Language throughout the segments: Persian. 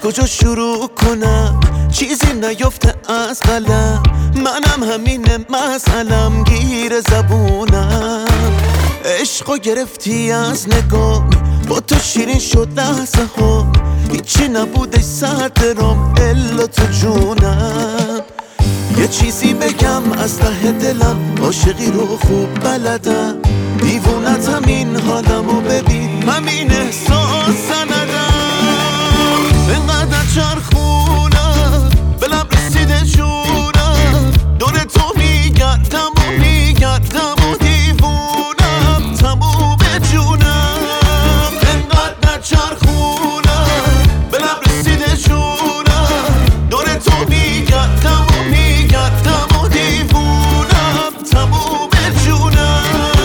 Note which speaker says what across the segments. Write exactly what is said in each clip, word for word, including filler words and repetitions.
Speaker 1: کجا شروع کنم؟ چیزی نیفته از قلم، منم همینه مسئلم، گیر زبونم. عشقو گرفتی از نگاه، با تو شیرین شد لحظه ها، هیچی نبودش سر درام الا تو جونم. یه چیزی بگم از ته دلم، عاشقی رو خوب بلدم، دیوونتم این حالمو ببین، همین احساس ندم. انقدر چرخونم به لب رسیده جونم، دور تو میگردم و میگردم و دیوونم تموم جونم. انقدر چرخونم به لب رسیده جونم، دور تو میگردم و میگردم و دیوونم تموم جونم.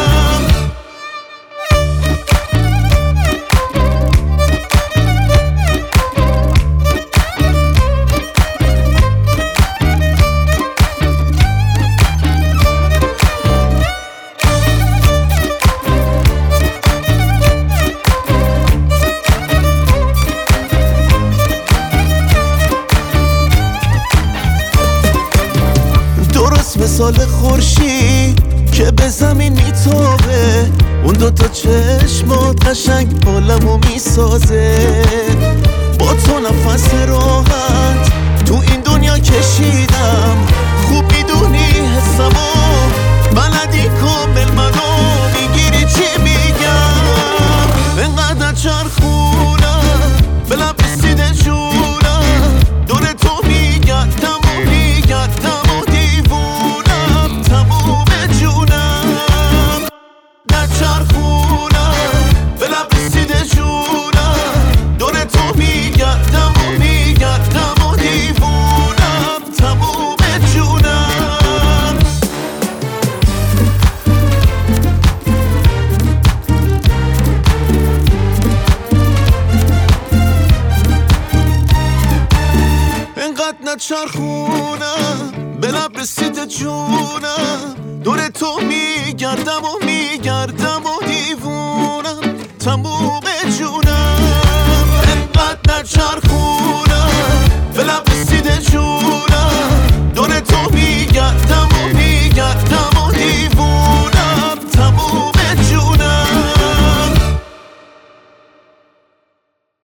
Speaker 1: مثال خورشید که به زمین میتابه، اون دوتا چشمات قشنگ حالمو میسازه. با تو نفس راحت تو این دنیا کشیدم، خوب میدونی حسمو بلدی کامل منو میگیری چی میگم. انقدر چرخونم به لب رسیده جونم، دور تو میگردم و میگردم و دیوونم تموم جونم. در چرخونم به لب رسیده جونم، دور تو میگردم و میگردم و دیوونم تموم جونم. انقدر نچرخونم به لب رسیده جونم، دور تو میگردم و میگردم و دیوونم تموم جونم. انقدر نچرخونم به لب رسیده جونم،